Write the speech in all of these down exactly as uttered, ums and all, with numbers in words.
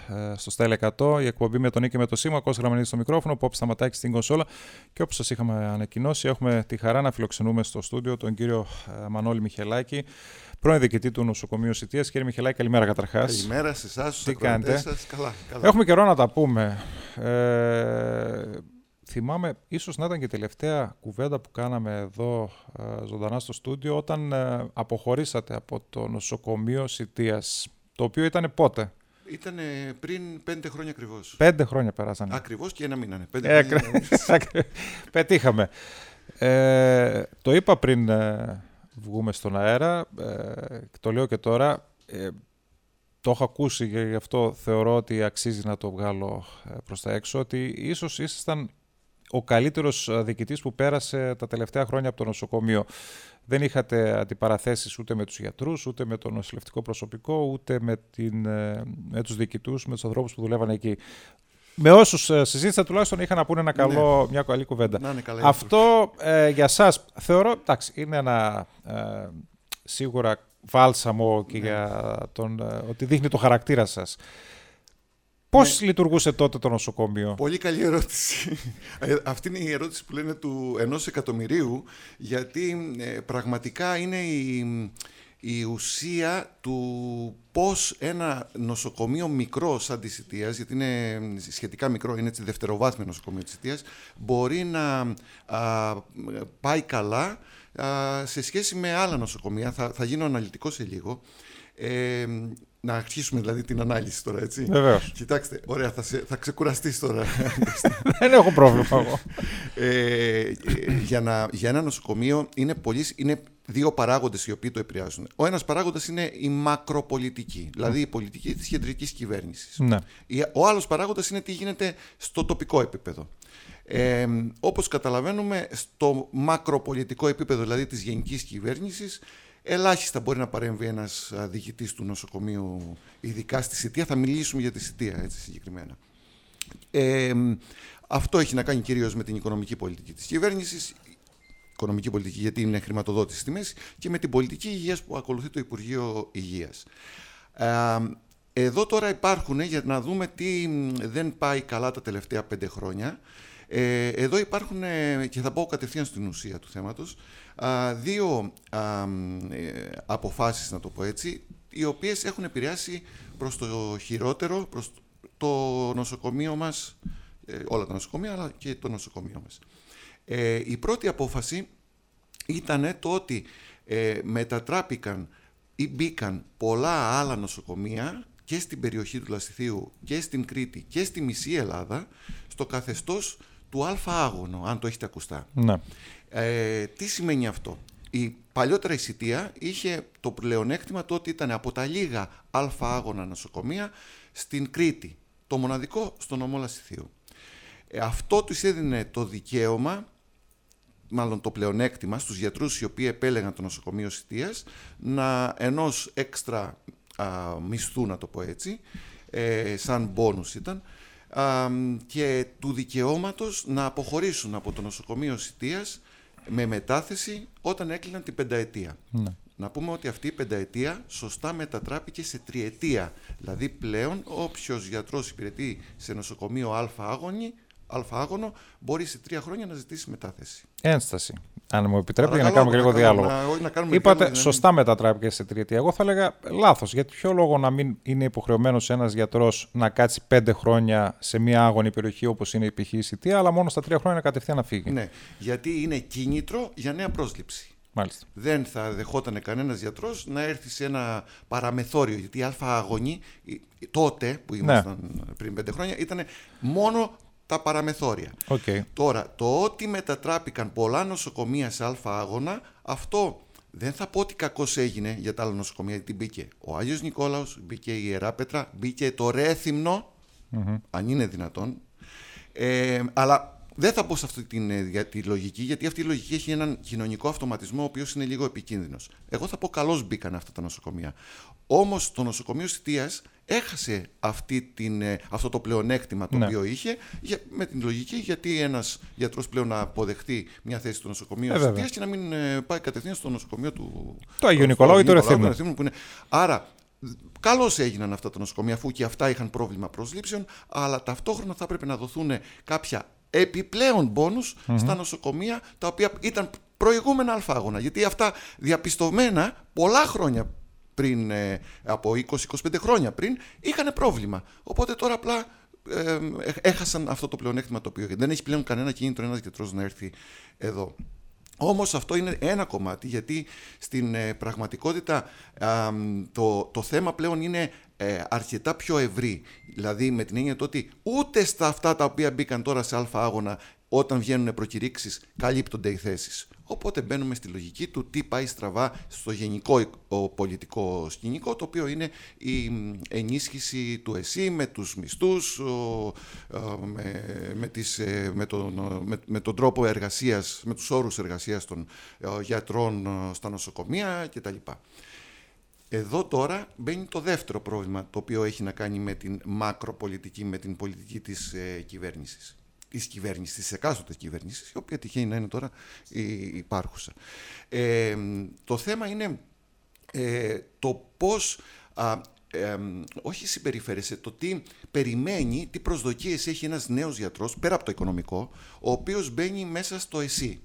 ε, στο Style εκατό, η εκπομπή με τον Νίκη και με το Σίμω. Κώστας Γραμμανίδης στο μικρόφωνο, Πόπης Σταματάκης στην κονσόλα. Και όπως σας είχαμε ανακοινώσει, έχουμε τη χαρά να φιλοξενούμε στο στούντιο τον κύριο ε, Μανώλη Μιχελάκη, πρώην διοικητή του νοσοκομείου Σιτίας. Κύριε Μιχελάκη, καλημέρα καταρχάς. Καλημέρα σε εσάς, στους ακροατές σας. Καλά, καλά. Έχουμε καιρό να τα πούμε. Ε, θυμάμαι, ίσως να ήταν και η τελευταία κουβέντα που κάναμε εδώ ε, ζωντανά στο στούντιο, όταν ε, αποχωρήσατε από το νοσοκομείο Σιτίας. Το οποίο ήταν πότε? Ήταν πριν πέντε χρόνια ακριβώς. Πέντε χρόνια περάσανε. Ακριβώς και ένα μήνα. Ναι. Πέντε Ε, χρόνια. Πετύχαμε. Ε, το είπα πριν ε, βγούμε στον αέρα, ε, το λέω και τώρα. Ε, το έχω ακούσει και γι' αυτό θεωρώ ότι αξίζει να το βγάλω ε, προς τα έξω, ότι ίσως ήσασταν ο καλύτερος διοικητής που πέρασε τα τελευταία χρόνια από το νοσοκομείο. Δεν είχατε αντιπαραθέσεις ούτε με τους γιατρούς, ούτε με το νοσηλευτικό προσωπικό, ούτε με, την, με τους διοικητούς, με τους ανθρώπους που δουλεύαν εκεί. Με όσους συζήτησα τουλάχιστον είχαν να πούνε ένα καλό, ναι. μια καλή κουβέντα. Να είναι καλά. Αυτό ε, για σας θεωρώ, εντάξει, είναι ένα ε, σίγουρα βάλσαμο και ναι. για τον, ε, ότι δείχνει το χαρακτήρα σας. Πώς ναι. λειτουργούσε τότε το νοσοκομείο? Πολύ καλή ερώτηση. Αυτή είναι η ερώτηση που λένε του ενός εκατομμυρίου, γιατί ε, πραγματικά είναι η, η ουσία του πώς ένα νοσοκομείο μικρό σαν τη Σιτίας, γιατί είναι σχετικά μικρό, είναι έτσι δευτεροβάθμιο νοσοκομείο της Σιτίας, μπορεί να α, πάει καλά α, σε σχέση με άλλα νοσοκομεία. Θα, θα γίνω αναλυτικό σε λίγο. Ε, Να αρχίσουμε δηλαδή την ανάλυση τώρα, έτσι. Βεβαίως. Κοιτάξτε, ωραία, θα, σε, θα ξεκουραστείς τώρα. Δεν έχω πρόβλημα εγώ. ε, για, να, για ένα νοσοκομείο είναι, πολύ, είναι δύο παράγοντες οι οποίοι το επηρεάζουν. Ο ένας παράγοντας είναι η μακροπολιτική, δηλαδή η πολιτική της κεντρικής κυβέρνησης. Ναι. Ο άλλος παράγοντας είναι τι γίνεται στο τοπικό επίπεδο. Ε, όπως καταλαβαίνουμε, στο μακροπολιτικό επίπεδο, δηλαδή της γενικής κυβέρνησης, ελάχιστα μπορεί να παρέμβει ένας διοικητής του νοσοκομείου, ειδικά στη Σιτία. Θα μιλήσουμε για τη Σιτία, έτσι συγκεκριμένα. Ε, αυτό έχει να κάνει κυρίως με την οικονομική πολιτική της κυβέρνησης, οικονομική πολιτική γιατί είναι χρηματοδότηση στη μέση, και με την πολιτική υγείας που ακολουθεί το Υπουργείο Υγείας. Ε, εδώ τώρα υπάρχουν, για να δούμε τι δεν πάει καλά τα τελευταία πέντε χρόνια, ε, εδώ υπάρχουν, και θα πω κατευθείαν στην ουσία του θέματος, δύο α, ε, αποφάσεις, να το πω έτσι, οι οποίες έχουν επηρεάσει προς το χειρότερο, προς το νοσοκομείο μας, ε, όλα τα νοσοκομεία, αλλά και το νοσοκομείο μας. Ε, η πρώτη απόφαση ήταν το ότι ε, μετατράπηκαν ή μπήκαν πολλά άλλα νοσοκομεία και στην περιοχή του Λασιθίου και στην Κρήτη και στη μισή Ελλάδα στο καθεστώς του Α-άγωνο, αν το έχετε ακουστά. Ναι. Ε, τι σημαίνει αυτό? Η παλιότερα η Σιτία είχε το πλεονέκτημα το ότι ήταν από τα λίγα Α-άγωνα νοσοκομεία στην Κρήτη, το μοναδικό στο νομό Λασιθίου. Ε, αυτό τους έδινε το δικαίωμα, μάλλον το πλεονέκτημα στους γιατρούς οι οποίοι επέλεγαν το νοσοκομείο Σιτίας, να ενός έξτρα α, μισθού, να το πω έτσι, ε, σαν μπόνους ήταν, α, και του δικαιώματος να αποχωρήσουν από το νοσοκομείο Σιτίας με μετάθεση όταν έκλειναν την πενταετία. Ναι. Να πούμε ότι αυτή η πενταετία σωστά μετατράπηκε σε τριετία. Δηλαδή πλέον όποιος γιατρός υπηρετεί σε νοσοκομείο Α-άγωνη, Α-άγωνο, μπορεί σε τρία χρόνια να ζητήσει μετάθεση. Ένσταση. Αν μου επιτρέπετε, για να κάνουμε και λίγο διάλογο. Να, να Είπατε διάλογο, σωστά μετατράπηκε σε τριετία. Εγώ θα έλεγα λάθος. Γιατί ποιο λόγο να μην είναι υποχρεωμένος ένας γιατρός να κάτσει πέντε χρόνια σε μια άγωνη περιοχή όπως είναι η π.χ. η Σιτία, αλλά μόνο στα τρία χρόνια κατευθείαν να φύγει? Ναι, γιατί είναι κίνητρο για νέα πρόσληψη. Μάλιστα. Δεν θα δεχόταν κανένας γιατρός να έρθει σε ένα παραμεθόριο. Γιατί η Α-αγωνή τότε που ήμασταν ναι. πριν πέντε χρόνια ήταν μόνο τα παραμεθόρια. Okay. Τώρα, το ότι μετατράπηκαν πολλά νοσοκομεία σε Α-άγωνα, αυτό δεν θα πω ότι κακώς έγινε για τα άλλα νοσοκομεία, γιατί μπήκε ο Άγιος Νικόλαος, μπήκε η Ιερά Πέτρα, μπήκε το Ρέθυμνο, mm-hmm. αν είναι δυνατόν. Ε, αλλά δεν θα πω σε αυτή την, για τη λογική, γιατί αυτή η λογική έχει έναν κοινωνικό αυτοματισμό, ο οποίος είναι λίγο επικίνδυνος. Εγώ θα πω καλώς μπήκαν αυτά τα νοσοκομεία. Όμως το νοσοκομείο Σιτίας έχασε αυτή την, αυτό το πλεονέκτημα το ναι. οποίο είχε, για, με την λογική, γιατί ένας γιατρός πλέον να αποδεχτεί μια θέση στο νοσοκομείο ε, Σιτίας και να μην ε, πάει κατευθείαν στο νοσοκομείο του. Το Αγίου Νικολάου ή το Ρεθύμνου. Άρα καλώς έγιναν αυτά τα νοσοκομεία, αφού και αυτά είχαν πρόβλημα προσλήψεων, αλλά ταυτόχρονα θα πρέπει να δοθούν κάποια επιπλέον μπόνους mm-hmm. στα νοσοκομεία τα οποία ήταν προηγούμενα αλφάγωνα. Γιατί αυτά διαπιστωμένα πολλά χρόνια πριν, ε, από είκοσι με είκοσι πέντε χρόνια πριν, είχαν πρόβλημα. Οπότε τώρα απλά ε, έχασαν αυτό το πλεονέκτημα το οποίο δεν έχει πλέον κανένα κίνητρο ένας γιατρός να έρθει εδώ. Όμως αυτό είναι ένα κομμάτι, γιατί στην ε, πραγματικότητα ε, το, το θέμα πλέον είναι ε, αρκετά πιο ευρύ. Δηλαδή με την έννοια το ότι ούτε στα αυτά τα οποία μπήκαν τώρα σε αλφα άγωνα, όταν βγαίνουν προκηρύξεις, καλύπτονται οι θέσεις. Οπότε μπαίνουμε στη λογική του τι πάει στραβά στο γενικό πολιτικό σκηνικό, το οποίο είναι η ενίσχυση του ΕΣΥ με τους μισθούς, με, με, τις, με, τον, με, με τον τρόπο εργασίας, με τους όρους εργασίας των γιατρών στα νοσοκομεία κτλ. Εδώ τώρα μπαίνει το δεύτερο πρόβλημα, το οποίο έχει να κάνει με την μακροπολιτική, με την πολιτική της ε, κυβέρνησης. Της κυβέρνησης, της εκάστοτε κυβέρνησης, η οποία τυχαίνει να είναι τώρα η υπάρχουσα. Ε, το θέμα είναι ε, το πώς, α, ε, όχι συμπεριφέρεσαι, το τι περιμένει, τι προσδοκίες έχει ένας νέος γιατρός, πέρα από το οικονομικό, ο οποίος μπαίνει μέσα στο ΕΣΥ.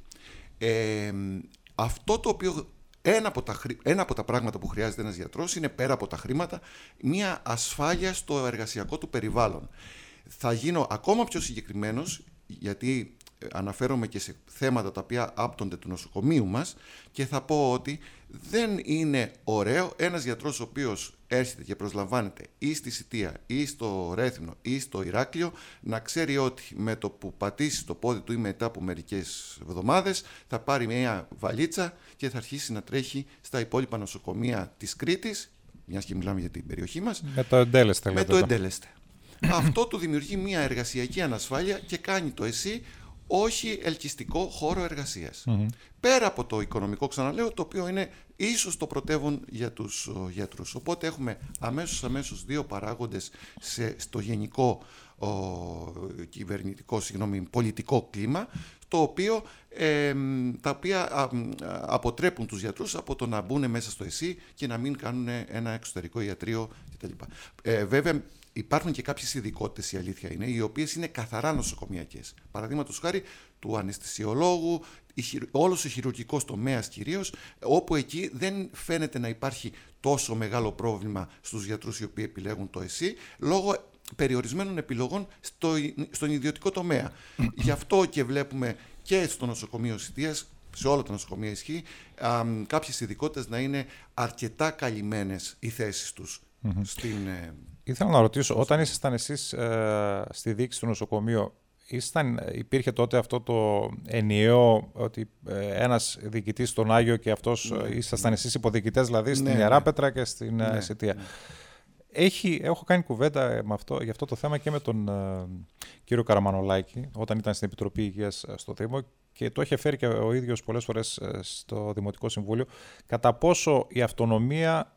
Ε, αυτό το οποίο... Ένα από, τα, ένα από τα πράγματα που χρειάζεται ένας γιατρός είναι, πέρα από τα χρήματα, μια ασφάλεια στο εργασιακό του περιβάλλον. Θα γίνω ακόμα πιο συγκεκριμένος, γιατί αναφέρομαι και σε θέματα τα οποία άπτονται του νοσοκομείου μας, και θα πω ότι δεν είναι ωραίο ένας γιατρός ο οποίος έρχεται και προσλαμβάνεται ή στη Σιτία ή στο Ρέθυμνο ή στο Ηράκλειο να ξέρει ότι με το που πατήσει το πόδι του ή μετά από μερικές εβδομάδες θα πάρει μια βαλίτσα και θα αρχίσει να τρέχει στα υπόλοιπα νοσοκομεία της Κρήτης, μιας και μιλάμε για την περιοχή μας, με το εντέλεστε. Με το εντέλεστε. Αυτό του δημιουργεί μια εργασιακή ανασφάλεια και κάνει το ΕΣΥ όχι ελκυστικό χώρο εργασίας. Mm-hmm. Πέρα από το οικονομικό, ξαναλέω, το οποίο είναι ίσως το πρωτεύον για τους ο, γιατρούς. Οπότε έχουμε αμέσως αμέσως δύο παράγοντες σε, στο γενικό ο, κυβερνητικό, συγγνώμη, πολιτικό κλίμα, το οποίο, ε, τα οποία α, αποτρέπουν τους γιατρούς από το να μπουν μέσα στο ΕΣΥ και να μην κάνουν ένα εξωτερικό ιατρείο κτλ. Ε, βέβαια, υπάρχουν και κάποιες ειδικότητες, η αλήθεια είναι, οι οποίες είναι καθαρά νοσοκομιακές. Παραδείγματος χάρη του αναισθησιολόγου, όλος ο χειρουργικός τομέας κυρίως, όπου εκεί δεν φαίνεται να υπάρχει τόσο μεγάλο πρόβλημα στους γιατρούς οι οποίοι επιλέγουν το ΕΣΥ, λόγω περιορισμένων επιλογών στο, στον ιδιωτικό τομέα. Γι' αυτό και βλέπουμε και στο νοσοκομείο Σιτίας, σε όλα τα νοσοκομεία ισχύει, α, κάποιες ειδικότητες να είναι αρκετά καλυμμένες οι θέσεις τους mm-hmm. στην... Ήθελα να ρωτήσω, όταν ήσασταν εσείς ε, στη διοίκηση του νοσοκομείου, ήσταν, υπήρχε τότε αυτό το ενιαίο ότι ε, ένας διοικητής στον Άγιο και αυτός ναι, ήσασταν ναι. εσείς υποδιοικητές, δηλαδή στην ναι, Ιεράπετρα ναι. και στην ναι, Σιτία. Ναι. Έχει, έχω κάνει κουβέντα με αυτό, για αυτό το θέμα και με τον ε, κύριο Καραμανολάκη, όταν ήταν στην Επιτροπή Υγείας στο Δήμο, και το είχε φέρει και ο ίδιος πολλές φορές στο Δημοτικό Συμβούλιο, κατά πόσο η αυτονομία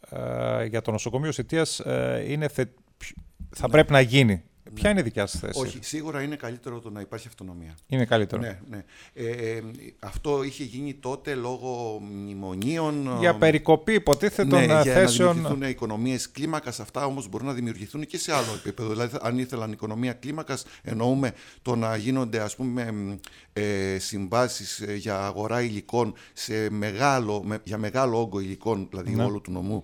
Uh, για το νοσοκομείο Σιτίας uh, είναι θε... θα ναι. πρέπει να γίνει. Ναι. Ποια είναι η δικιά σας θέση? Όχι, σίγουρα είναι καλύτερο το να υπάρχει αυτονομία. Είναι καλύτερο. Ναι, ναι. Ε, ε, αυτό είχε γίνει τότε λόγω μνημονίων. Για περικοπή υποτίθεται των ναι, θέσεων. Για να δημιουργηθούν οικονομίες κλίμακας. Αυτά όμως μπορούν να δημιουργηθούν και σε άλλο επίπεδο. Δηλαδή, αν ήθελαν οικονομία κλίμακας, εννοούμε το να γίνονται, ας πούμε, ε, συμβάσεις για αγορά υλικών σε μεγάλο, με, για μεγάλο όγκο υλικών, δηλαδή ναι. όλου του νομού.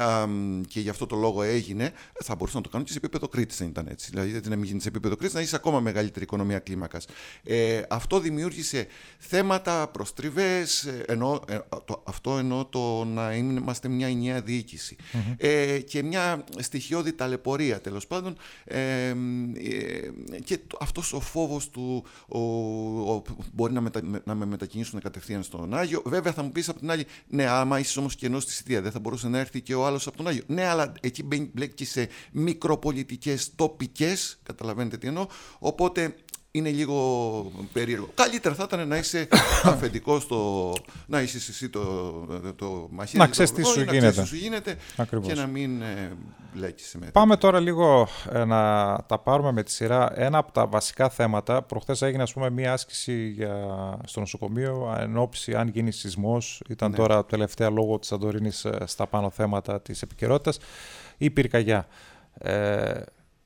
Um, και γι' αυτό το λόγο έγινε, θα μπορούσαν να το κάνουν και σε επίπεδο Κρήτης, αν ήταν έτσι. Δηλαδή, γιατί να μην γίνει σε επίπεδο Κρήτης, να έχει ακόμα μεγαλύτερη οικονομία κλίμακας. Ε, αυτό δημιούργησε θέματα, προστριβές, ενώ, ε, το, αυτό εννοώ το να είμαστε μια ενιαία διοίκηση. Mm-hmm. Ε, και μια στοιχειώδη ταλαιπωρία, τέλος πάντων. Ε, ε, και το, αυτός ο φόβος του ο, ο, μπορεί να, μετα, να με μετακινήσουν κατευθείαν στον Άγιο. Βέβαια, θα μου πεις από την άλλη, ναι, άμα είσαι όμως κενός στη Σιτία, δεν θα μπορούσε να έρθει και ο άλλος από τον Άγιο. Ναι, αλλά εκεί μπλέκει σε μικροπολιτικές τοπικές, καταλαβαίνετε τι εννοώ. Οπότε είναι λίγο περίεργο. Καλύτερα θα ήταν να είσαι αφεντικός στο... να είσαι εσύ το, το, το μαχαίρι. Να ξέρεις τι σου γίνεται. σου γίνεται και να μην ε, μπλέκεις με. Πάμε τώρα λίγο ε, να τα πάρουμε με τη σειρά. Ένα από τα βασικά θέματα, προχθές έγινε ας πούμε μία άσκηση για, στο νοσοκομείο εν ώψη αν γίνει σεισμός. Ήταν ναι. τώρα τελευταία λόγω της Σαντορίνης στα πάνω θέματα της επικαιρότητας. Η πυρκαγιά. Ε,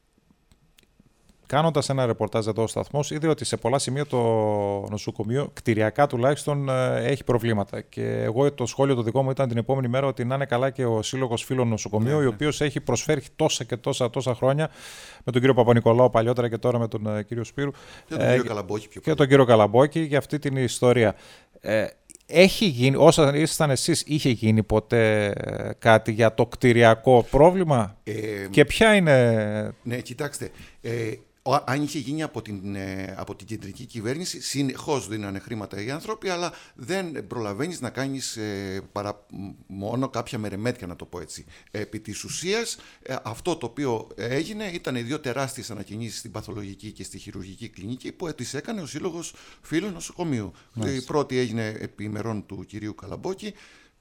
Κάνοντας ένα ρεπορτάζ εδώ ο σταθμός, είδε ότι σε πολλά σημεία το νοσοκομείο, κτηριακά τουλάχιστον, έχει προβλήματα. Και εγώ το σχόλιο το δικό μου ήταν την επόμενη μέρα ότι να είναι καλά και ο Σύλλογος Φίλων Νοσοκομείου, ναι, ο οποίος ναι. έχει προσφέρει τόσα και τόσα, τόσα χρόνια με τον κύριο Παπα-Νικολάου παλιότερα και τώρα με τον uh, κύριο Σπύρου. Και τον ε, κύριο Καλαμπόκη πιο Και τον κύριο Καλαμπόκη για αυτή την ιστορία. Ε, Έχει γίνει, όσα ήσασταν εσείς, είχε γίνει ποτέ κάτι για το κτηριακό πρόβλημα ε, και ποια είναι... Ναι, κοιτάξτε, ε, αν είχε γίνει από την, ε, από την κεντρική κυβέρνηση, συνεχώς δίνανε χρήματα οι άνθρωποι, αλλά δεν προλαβαίνεις να κάνεις ε, παρά μόνο κάποια μερεμέτια, να το πω έτσι. Επί της ουσίας, ε, αυτό το οποίο έγινε ήταν οι δύο τεράστιες ανακοινήσεις στην παθολογική και στη χειρουργική κλινική που τις έκανε ο Σύλλογος Φίλων Νοσοκομείου. Η πρώτη έγινε επί ημερών του κυρίου Καλαμπόκη,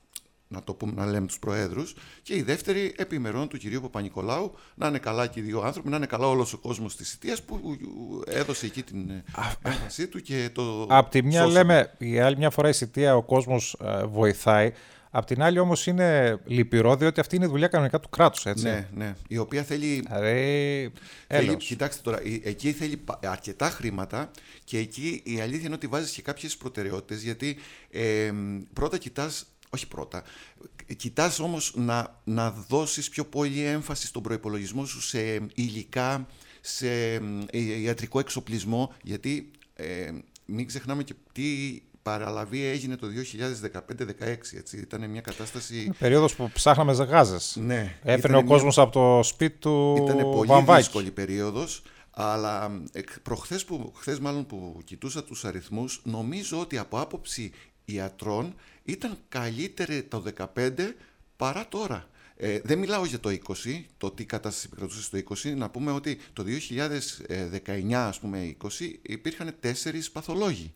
να το πούμε, να λέμε τους προέδρους, και η δεύτερη επί ημερών του κυρίου Παπα-Νικολάου. Να είναι καλά και οι δύο άνθρωποι, να είναι καλά όλος ο κόσμος της Σιτίας που έδωσε εκεί την έμφασή του και το. Απ' τη μια σώσαμε. λέμε, η άλλη μια φορά η Σιτία ο κόσμος ε, βοηθάει. Απ' την άλλη όμως είναι λυπηρό, διότι αυτή είναι η δουλειά κανονικά του κράτους, έτσι. Ναι, ναι. Η οποία θέλει. Δηλαδή, θέλει κοιτάξτε τώρα, εκεί θέλει αρκετά χρήματα και εκεί η αλήθεια είναι ότι βάζεις και κάποιες προτεραιότητες, γιατί ε, πρώτα κοιτάς. Όχι πρώτα. Κοιτάς όμως να, να δώσεις πιο πολύ έμφαση στον προϋπολογισμό σου σε υλικά, σε ιατρικό εξοπλισμό, γιατί ε, μην ξεχνάμε και τι παραλαβή έγινε το δύο χιλιάδες δεκαπέντε δεκαέξι, έτσι. Ήταν μια κατάσταση... Περίοδος που ψάχναμε γάζες. Ναι. Έφερνε ο κόσμος μια... από το σπίτι του Ήταν πολύ Βαμβάκη. δύσκολη περίοδος. Αλλά προχθές που, χθες μάλλον που κοιτούσα τους αριθμούς, νομίζω ότι από άποψη ιατρών ήταν καλύτερη το δεκαπέντε παρά τώρα. Ε, δεν μιλάω για το είκοσι, το τι κατάσταση επικρατούσε στο είκοσι. Να πούμε ότι το δύο χιλιάδες δεκαεννιά, ας πούμε, είκοσι, υπήρχαν τέσσερις παθολόγοι.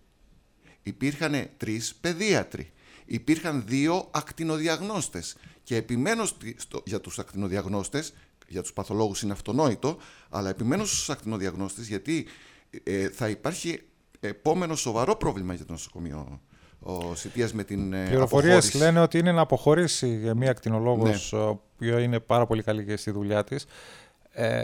Υπήρχαν τρεις παιδίατροι. Υπήρχαν δύο ακτινοδιαγνώστες. Και επιμένω στο, για τους ακτινοδιαγνώστες, για τους παθολόγους είναι αυτονόητο, αλλά επιμένω στους ακτινοδιαγνώστες γιατί ε, θα υπάρχει επόμενο σοβαρό πρόβλημα για το νοσοκομείο ο Σιτίας με την πληροφορίες αποχώρηση. Λένε ότι είναι να αποχωρήσει για μία ακτινολόγος, ναι. που είναι πάρα πολύ καλή και στη δουλειά της. Ε,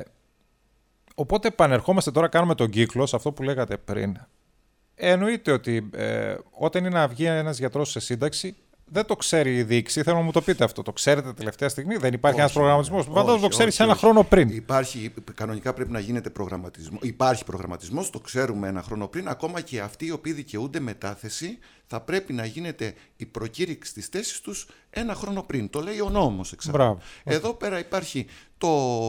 οπότε επανερχόμαστε τώρα, κάνουμε τον κύκλο σε αυτό που λέγατε πριν. Εννοείται ότι ε, όταν είναι να βγει ένας γιατρός σε σύνταξη, δεν το ξέρει η διοίκηση. Θέλω να μου το πείτε αυτό. Το ξέρετε τελευταία στιγμή, δεν υπάρχει ένας προγραμματισμός. Φαντάζομαι το ξέρει σε ένα χρόνο πριν. Υπάρχει, κανονικά πρέπει να γίνεται προγραμματισμό. Υπάρχει προγραμματισμός, το ξέρουμε ένα χρόνο πριν. Ακόμα και αυτοί οι οποίοι δικαιούνται μετάθεση, θα πρέπει να γίνεται η προκήρυξη της θέσης τους ένα χρόνο πριν. Το λέει ο νόμος εξάλλου. Εδώ πέρα υπάρχει το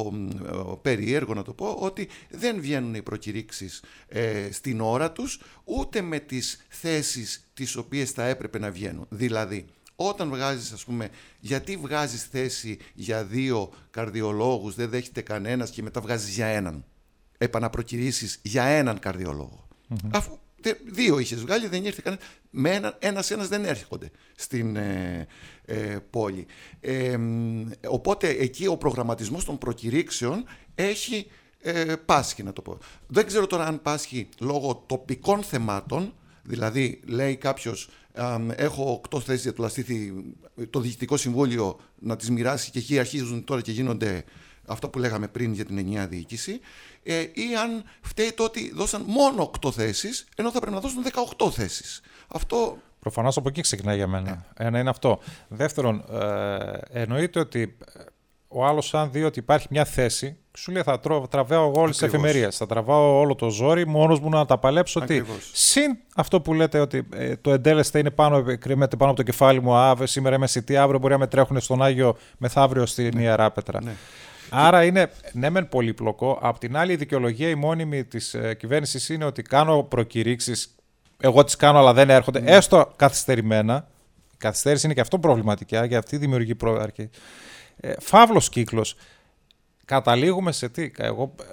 περίεργο, να το πω, ότι δεν βγαίνουν οι προκηρύξεις ε, στην ώρα τους, ούτε με τις θέσεις τις οποίες θα έπρεπε να βγαίνουν. Δηλαδή, όταν βγάζεις, ας πούμε, γιατί βγάζεις θέση για δύο καρδιολόγους, δεν δέχεται κανένας και μετά βγάζεις για έναν. Επαναπροκηρύσεις για έναν καρδιολόγο. Mm-hmm. Αφού δύο είχες βγάλει, δεν ήρθε κανένας. Με ένα, ένας-ένας δεν έρχονται στην ε, ε, πόλη. Ε, οπότε εκεί ο προγραμματισμός των προκηρύξεων έχει ε, πάσχει, να το πω. Δεν ξέρω τώρα αν πάσχει λόγω τοπικών θεμάτων, δηλαδή λέει κάποιος ε, έχω οκτώ θέσεις για το λαστίθι, το Διοικητικό Συμβούλιο να τις μοιράσει και εκεί αρχίζουν τώρα και γίνονται αυτά που λέγαμε πριν για την ενιαία διοίκηση, ε, ή αν φταίει το ότι δώσαν μόνο οκτώ θέσεις, ενώ θα πρέπει να δώσουν δεκαοκτώ θέσεις. Αυτό... Προφανώς από εκεί ξεκινάει για μένα. Yeah. Ένα είναι αυτό. Δεύτερον, ε, εννοείται ότι ο άλλος, αν δει ότι υπάρχει μια θέση, σου λέει θα τρο, τραβάω εγώ όλες τις εφημερίες, θα τραβάω όλο το ζόρι, μόνος μου να τα παλέψω. Ότι συν αυτό που λέτε ότι ε, το εντέλεσθε είναι πάνω, κρυμμέται πάνω από το κεφάλι μου, α, σήμερα είμαι Σιτή, αύριο μπορεί να με τρέχουν στον Άγιο, μεθαύριο στην ναι. Ιεράπετρα. Ναι. Άρα είναι ναι μεν πολύπλοκο. Απ' την άλλη η δικαιολογία η μόνιμη της ε, κυβέρνησης είναι ότι κάνω προκηρύξεις, εγώ τις κάνω αλλά δεν έρχονται, mm. έστω καθυστερημένα. Η καθυστέρηση είναι και αυτό προβληματική, για αυτή δημιουργεί πρόαρκη. Ε, φαύλος κύκλος. Καταλήγουμε σε τι, εγώ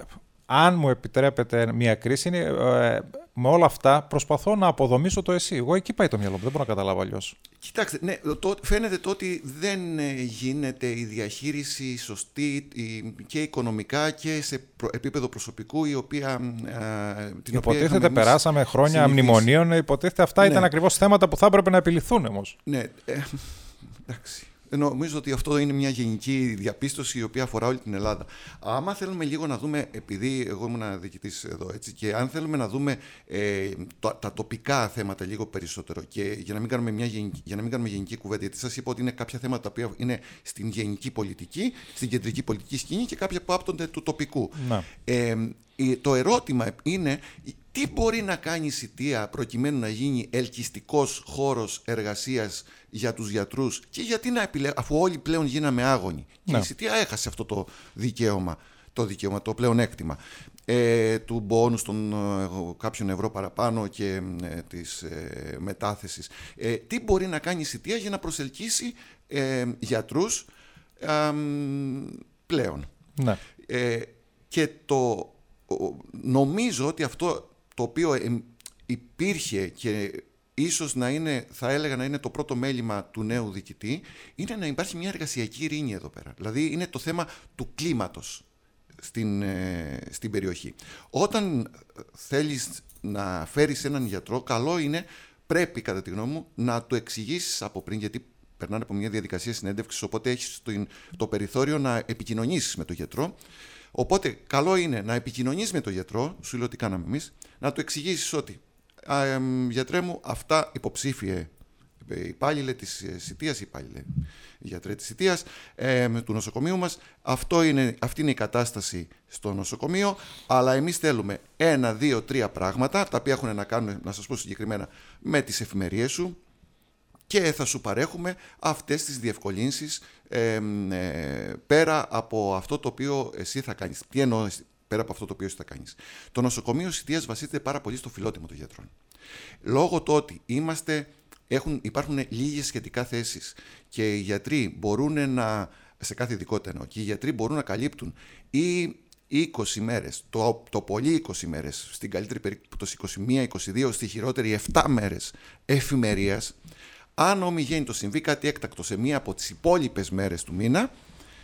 αν μου επιτρέπετε μια κρίση, είναι, ε, με όλα αυτά προσπαθώ να αποδομήσω το εσύ. Εγώ εκεί πάει το μυαλό μου, δεν μπορώ να καταλάβω αλλιώς. Κοιτάξτε, ναι, το, φαίνεται το ότι δεν γίνεται η διαχείριση σωστή και οικονομικά και σε προ, επίπεδο προσωπικού, η οποία, ε, την υποτίθεται οποία περάσαμε χρόνια συνηθίσει. Μνημονίων, υποτίθεται αυτά ναι. ήταν ακριβώς θέματα που θα έπρεπε να επιληθούν όμως. Ναι, ε, εντάξει. Νομίζω ότι αυτό είναι μια γενική διαπίστωση η οποία αφορά όλη την Ελλάδα. Άμα θέλουμε λίγο να δούμε, επειδή εγώ ήμουν διοικητής εδώ, έτσι, και αν θέλουμε να δούμε ε, το, τα τοπικά θέματα λίγο περισσότερο, και για να μην κάνουμε, μια γενική, για να μην κάνουμε γενική κουβέντα, γιατί σας είπα ότι είναι κάποια θέματα τα οποία είναι στην γενική πολιτική, στην κεντρική πολιτική σκηνή και κάποια που άπτονται του τοπικού. Ε, το ερώτημα είναι τι μπορεί να κάνει η Σιτία προκειμένου να γίνει ελκυστικός χώρος εργασίας για τους γιατρούς, και γιατί να επιλέγουν, αφού όλοι πλέον γίναμε άγονοι. Ναι. Και η Σιτία έχασε αυτό το δικαίωμα, το, δικαίωμα, το πλεονέκτημα ε, του μπόνους των ε, κάποιων ευρώ παραπάνω και ε, της ε, μετάθεσης. Ε, τι μπορεί να κάνει η Σιτία για να προσελκύσει ε, γιατρούς ε, πλέον. Ναι. Ε, και το νομίζω ότι αυτό το οποίο υπήρχε και ίσως να είναι, θα έλεγα να είναι το πρώτο μέλημα του νέου διοικητή, είναι να υπάρχει μια εργασιακή ειρήνη εδώ πέρα. Δηλαδή είναι το θέμα του κλίματος στην, στην περιοχή. Όταν θέλεις να φέρεις έναν γιατρό, καλό είναι, πρέπει κατά τη γνώμη μου, να του εξηγήσεις από πριν, γιατί περνάνε από μια διαδικασία συνέντευξης, οπότε έχεις το, το περιθώριο να επικοινωνήσεις με τον γιατρό. Οπότε, καλό είναι να επικοινωνείς με τον γιατρό, σου λέω τι κάναμε εμείς, να του εξηγήσεις ότι α, ε, γιατρέ μου, αυτά υποψήφιε υπάλληλε της Σιτίας, υπάλληλε γιατρέ της Σιτίας, ε, του νοσοκομείου μας, αυτό είναι, αυτή είναι η κατάσταση στο νοσοκομείο, αλλά εμείς θέλουμε ένα, δύο, τρία πράγματα, τα οποία έχουν να κάνουν, να σας πω συγκεκριμένα, με τις εφημερίες σου, και θα σου παρέχουμε αυτές τις διευκολύνσεις ε, ε, πέρα από αυτό το οποίο εσύ θα κάνεις. Τι εννοώ πέρα από αυτό το οποίο εσύ θα κάνεις. Το νοσοκομείο Σιτίας βασίζεται πάρα πολύ στο φιλότιμο των γιατρών. Λόγω του ότι είμαστε, έχουν, υπάρχουν λίγες σχετικά θέσεις και οι γιατροί μπορούν να, σε κάθε ειδικότητα εννοώ, και οι γιατροί μπορούν να καλύπτουν ή είκοσι μέρες, το, το πολύ είκοσι μέρες, στην καλύτερη περίπτωση είκοσι μία είκοσι δύο, στη χειρότερη επτά μέρες εφημερίας. Αν ομιγέννητο συμβεί κάτι έκτακτο σε μία από τις υπόλοιπες μέρες του μήνα,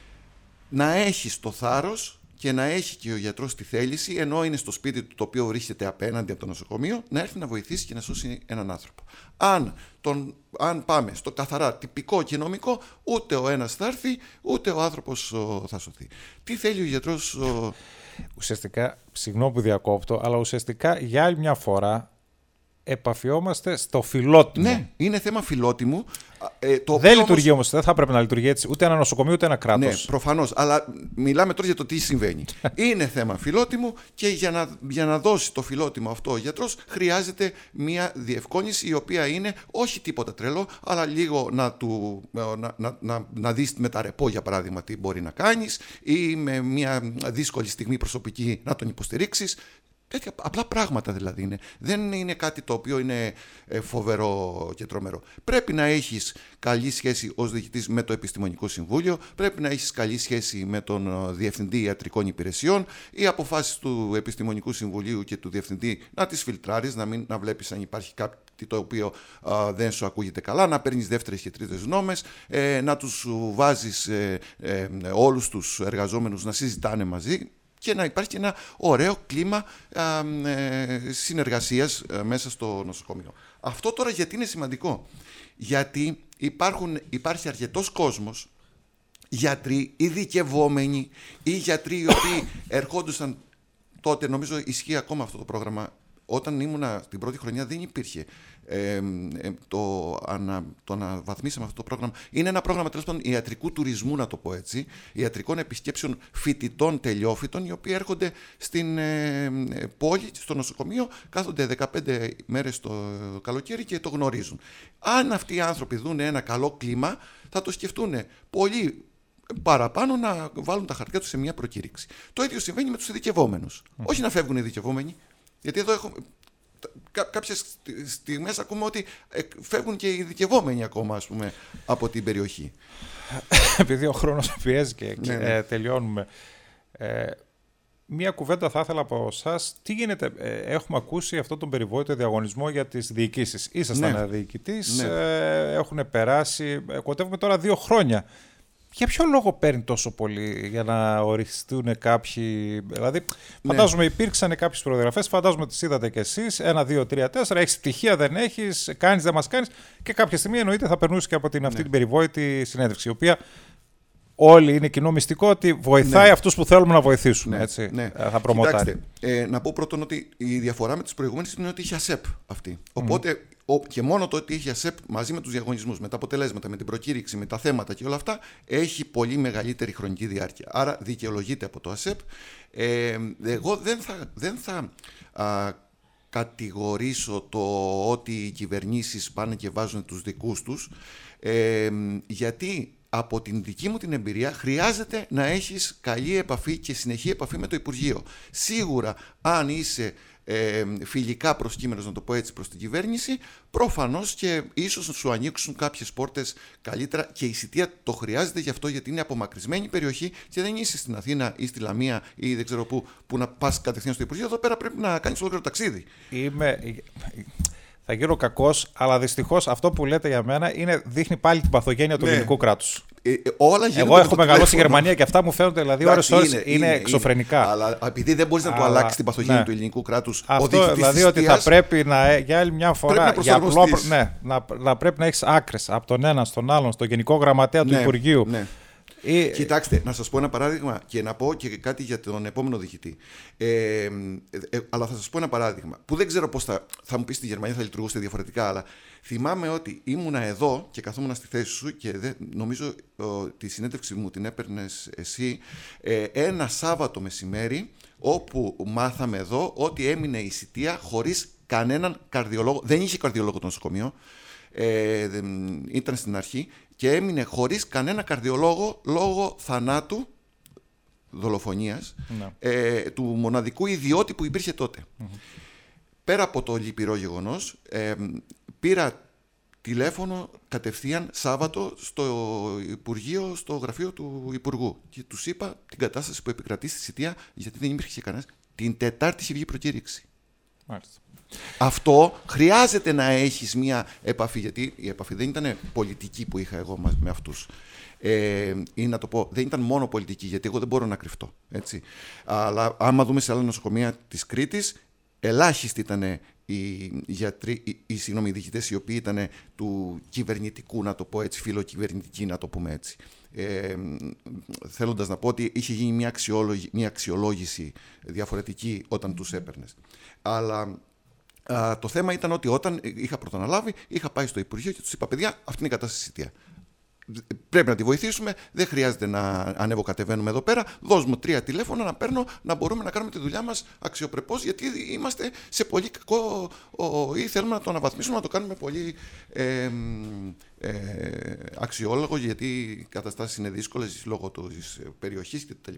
να έχεις το θάρρος και να έχει και ο γιατρός τη θέληση, ενώ είναι στο σπίτι του το οποίο βρίσκεται απέναντι από το νοσοκομείο, να έρθει να βοηθήσει και να σώσει έναν άνθρωπο. Αν, τον, αν πάμε στο καθαρά τυπικό και νομικό, ούτε ο ένας θα έρθει, ούτε ο άνθρωπος ο, θα σωθεί. Τι θέλει ο γιατρός? Ο... Ουσιαστικά, συγγνώμη που διακόπτω, αλλά ουσιαστικά για άλλη μια φορά επαφιόμαστε στο φιλότιμο. Ναι, είναι θέμα φιλότιμου. Ε, το δεν λειτουργεί όμως... όμως, δεν θα πρέπει να λειτουργεί έτσι ούτε ένα νοσοκομείο ούτε ένα κράτος. Ναι, προφανώς. Αλλά μιλάμε τώρα για το τι συμβαίνει. Είναι θέμα φιλότιμου, και για να, για να δώσει το φιλότιμο αυτό ο γιατρός χρειάζεται μια διευκόλυνση, η οποία είναι όχι τίποτα τρελό, αλλά λίγο να, του, να, να, να, να δεις με τα ρεπό, για παράδειγμα, τι μπορεί να κάνεις, ή με μια δύσκολη στιγμή προσωπική να τον υποστηρίξεις. Τέτοια απλά πράγματα δηλαδή είναι. Δεν είναι κάτι το οποίο είναι φοβερό και τρομερό. Πρέπει να έχεις καλή σχέση ως διοικητής με το Επιστημονικό Συμβούλιο, πρέπει να έχεις καλή σχέση με τον Διευθυντή Ιατρικών Υπηρεσιών. Οι αποφάσεις του Επιστημονικού Συμβουλίου και του Διευθυντή να τις φιλτράρεις, να, μην, να βλέπεις αν υπάρχει κάτι το οποίο α, δεν σου ακούγεται καλά, να παίρνεις δεύτερες και τρίτες γνώμες, ε, να τους βάζεις ε, ε, όλους τους εργαζόμενους να συζητάνε μαζί, και να υπάρχει και ένα ωραίο κλίμα α, ε, συνεργασίας ε, μέσα στο νοσοκομείο. Αυτό τώρα γιατί είναι σημαντικό? Γιατί υπάρχουν, υπάρχει αρκετός κόσμος, γιατροί, ειδικευόμενοι ή γιατροί οι οποίοι ερχόντουσαν τότε, νομίζω ισχύει ακόμα αυτό το πρόγραμμα. Όταν ήμουνα την πρώτη χρονιά δεν υπήρχε. Ε, ε, το, ανα, το αναβαθμίσαμε αυτό το πρόγραμμα. Είναι ένα πρόγραμμα τέλος πάντων ιατρικού τουρισμού, να το πω έτσι, ιατρικών επισκέψεων φοιτητών τελειόφοιτων, οι οποίοι έρχονται στην ε, πόλη, στο νοσοκομείο, κάθονται δεκαπέντε μέρες το καλοκαίρι και το γνωρίζουν. Αν αυτοί οι άνθρωποι δουν ένα καλό κλίμα, θα το σκεφτούν πολύ παραπάνω να βάλουν τα χαρτιά τους σε μια προκήρυξη. Το ίδιο συμβαίνει με τους ειδικευόμενους. Mm. Όχι να φεύγουν οι ειδικευόμενοι. Γιατί εδώ έχω, κά, κάποιες στιγμές ακούμε ότι φεύγουν και οι ειδικευόμενοι ακόμα, ας πούμε, από την περιοχή. Επειδή ο χρόνος πιέζει και, ναι, ναι. Ε, τελειώνουμε. Ε, μία κουβέντα θα ήθελα από εσάς. Τι γίνεται, ε, έχουμε ακούσει αυτόν τον περιβόητο διαγωνισμό για τις διοικήσεις. Ήσασταν ναι. διοικητής, ναι. ε, έχουν περάσει, ε, κοντεύουμε τώρα δύο χρόνια. Για ποιο λόγο παίρνει τόσο πολύ για να οριστούν κάποιοι. Δηλαδή, φαντάζομαι ναι. υπήρξαν κάποιες προδιαγραφές, φαντάζομαι τις είδατε κι εσείς. Ένα, δύο, τρία, τέσσερα. Έχεις στοιχεία, δεν έχεις, κάνεις, δεν μας κάνεις. Και κάποια στιγμή εννοείται θα περνούσε και από την, αυτή ναι. την περιβόητη συνέντευξη, η οποία όλοι είναι κοινό μυστικό ότι βοηθάει ναι. αυτούς που θέλουμε να βοηθήσουν. Ναι. Έτσι, ναι. θα προμοτάρει. Κοιτάξτε, ε, να πω πρώτον ότι η διαφορά με τις προηγούμενες είναι ότι είχε ΑΣΕΠ αυτή. Οπότε mm. ο, και μόνο το ότι είχε ΑΣΕΠ μαζί με τους διαγωνισμούς, με τα αποτελέσματα, με την προκήρυξη, με τα θέματα και όλα αυτά, έχει πολύ μεγαλύτερη χρονική διάρκεια. Άρα δικαιολογείται από το ΑΣΕΠ. Ε, εγώ δεν θα, δεν θα α, κατηγορήσω το ότι οι κυβερνήσεις πάνε και βάζουν τους δικούς τους, ε, γιατί από την δική μου την εμπειρία χρειάζεται να έχεις καλή επαφή και συνεχή επαφή με το Υπουργείο. Σίγουρα αν είσαι ε, φιλικά προσκύμενος, να το πω έτσι, προς την κυβέρνηση, προφανώς και ίσως να σου ανοίξουν κάποιες πόρτες καλύτερα, και η Σιτία το χρειάζεται γι' αυτό, γιατί είναι απομακρυσμένη περιοχή και δεν είσαι στην Αθήνα ή στη Λαμία ή δεν ξέρω πού, που να πας κατευθείαν στο Υπουργείο. Εδώ πέρα πρέπει να κάνεις ολόκληρο ταξίδι. Είμαι... Θα γίνω κακός, αλλά δυστυχώς αυτό που λέτε για μένα είναι, δείχνει πάλι την παθογένεια του ναι. ελληνικού κράτους. Ε, ε, όλα Εγώ έχω μεγαλώσει στη Γερμανία και αυτά μου φαίνονται δηλαδή ώρες-ώρες είναι, είναι, είναι εξωφρενικά. Είναι. Αλλά επειδή δεν μπορείς να το αλλάξεις την παθογένεια ναι. του ελληνικού κράτους, αυτό δηλαδή ότι θα πρέπει να, για άλλη μια φορά να, για απλό, ναι, να, να πρέπει να έχεις άκρες από τον ένα στον άλλον, στον Γενικό Γραμματέα του ναι, Υπουργείου. Ναι. Ή... Κοιτάξτε, να σας πω ένα παράδειγμα και να πω και κάτι για τον επόμενο διοικητή. Ε, ε, ε, αλλά θα σας πω ένα παράδειγμα που δεν ξέρω πώς θα, θα μου πει στη Γερμανία, θα λειτουργούσε διαφορετικά. Αλλά θυμάμαι ότι ήμουνα εδώ και καθόμουν στη θέση σου και δεν, νομίζω ότι τη συνέντευξη μου την έπαιρνες εσύ ε, ένα Σάββατο μεσημέρι, όπου μάθαμε εδώ ότι έμεινε η Σιτία χωρίς κανέναν καρδιολόγο. Δεν είχε καρδιολόγο το νοσοκομείο. Ε, ήταν στην αρχή και έμεινε χωρίς κανένα καρδιολόγο λόγω θανάτου, δολοφονίας, no. ε, του μοναδικού ιδιώτη που υπήρχε τότε. Mm-hmm. Πέρα από το λυπηρό γεγονός, ε, πήρα τηλέφωνο κατευθείαν Σάββατο στο Υπουργείο, στο γραφείο του Υπουργού, και τους είπα την κατάσταση που επικρατεί στη Σιτία, γιατί δεν υπήρχε κανένας. Την Τετάρτη είχε βγει προκήρυξη. Μάλιστα. Αυτό χρειάζεται να έχεις μια επαφή, γιατί η επαφή δεν ήταν πολιτική που είχα εγώ με αυτούς. Ε, ή να το πω, δεν ήταν μόνο πολιτική, γιατί εγώ δεν μπορώ να κρυφτώ. Έτσι. Αλλά άμα δούμε σε άλλα νοσοκομεία της Κρήτης, ελάχιστοι ήταν οι γιατροί, οι, οι, συγγνώμη, οι διοικητές οι οποίοι ήταν του κυβερνητικού, να το πω έτσι, φιλοκυβερνητικοί, να το πούμε έτσι. Ε, θέλοντας να πω ότι είχε γίνει μια, μια αξιολόγηση διαφορετική όταν τους έπαιρνες. Αλλά α, το θέμα ήταν ότι όταν είχα πρωτοαναλάβει, είχα πάει στο Υπουργείο και τους είπα: παιδιά, αυτή είναι η κατάσταση στη Σιτία. Πρέπει να τη βοηθήσουμε, δεν χρειάζεται να ανέβω κατεβαίνουμε εδώ πέρα. Δώσ' μου τρία τηλέφωνα να παίρνω, να μπορούμε να κάνουμε τη δουλειά μας αξιοπρεπώς, γιατί είμαστε σε πολύ κακό, ο, ή θέλουμε να το αναβαθμίσουμε, να το κάνουμε πολύ ε, ε, αξιόλογο, γιατί οι καταστάσεις είναι δύσκολες λόγω της περιοχής κτλ.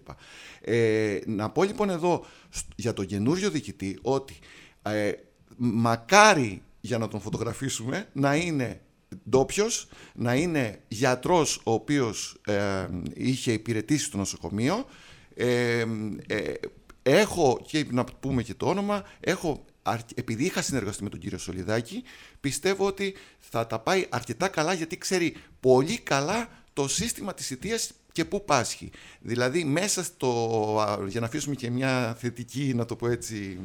Ε, να πω λοιπόν εδώ για τον καινούριο διοικητή ότι ε, μακάρι για να τον φωτογραφίσουμε να είναι ντόπιος, να είναι γιατρός ο οποίος ε, είχε υπηρετήσει στο νοσοκομείο. Ε, ε, έχω, και να πούμε και το όνομα, έχω, επειδή είχα συνεργαστεί με τον κύριο Σολιδάκη, πιστεύω ότι θα τα πάει αρκετά καλά, γιατί ξέρει πολύ καλά το σύστημα της Σιτίας και πού πάσχει. Δηλαδή μέσα στο, για να αφήσουμε και μια θετική, να το πω έτσι,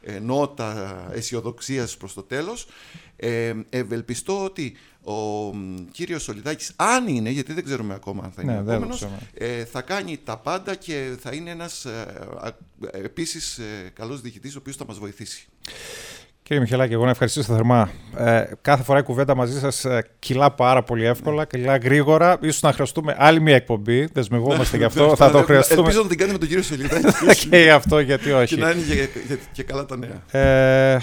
νότα αισιοδοξίας προς το τέλος, ε, ευελπιστώ ότι ο κύριος Σολιδάκης, αν είναι, γιατί δεν ξέρουμε ακόμα αν θα είναι ναι, επόμενος, ε, θα κάνει τα πάντα και θα είναι ένας ε, ε, επίσης ε, καλός διοικητής, ο οποίος θα μας βοηθήσει. Κύριε Μιχελάκη, εγώ να ευχαριστήσω θερμά. Ε, κάθε φορά η κουβέντα μαζί σας ε, κυλά πάρα πολύ εύκολα, κυλά γρήγορα. Ίσως να χρειαστούμε άλλη μια εκπομπή. Δεσμευόμαστε γι' αυτό. Θα το χρειαστούμε. Ελπίζω να την κάνει με τον κύριο Σολιδάκη. Και αυτό, γιατί όχι. Και να είναι και, και, και καλά τα νέα. Ε,